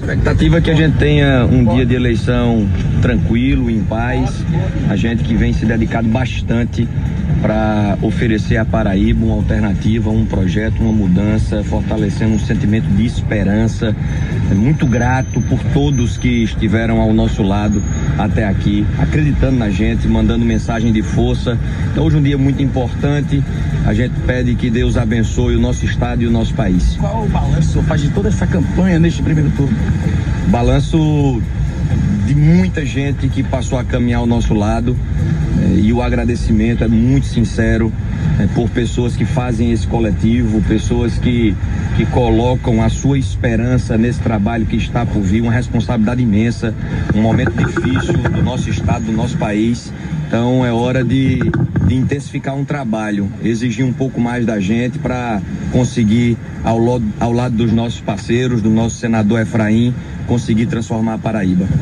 Expectativa é que a gente tenha um dia de eleição tranquilo, em paz. A gente que vem se dedicado bastante para oferecer à Paraíba uma alternativa, um projeto, uma mudança, fortalecendo um sentimento de esperança. Muito grato por todos que estiveram ao nosso lado até aqui, acreditando na gente, mandando mensagem de força. Então hoje é um dia muito importante. A gente pede que Deus abençoe o nosso estado e o nosso país. Qual o balanço o senhor faz de toda essa campanha neste primeiro turno? Balanço de muita gente que passou a caminhar ao nosso lado, e o agradecimento é muito sincero por pessoas que fazem esse coletivo, pessoas que colocam a sua esperança nesse trabalho que está por vir, uma responsabilidade imensa, um momento difícil do nosso estado, do nosso país. Então é hora de intensificar um trabalho, exigir um pouco mais da gente para conseguir, ao lado dos nossos parceiros, do nosso senador Efraim, conseguir transformar a Paraíba.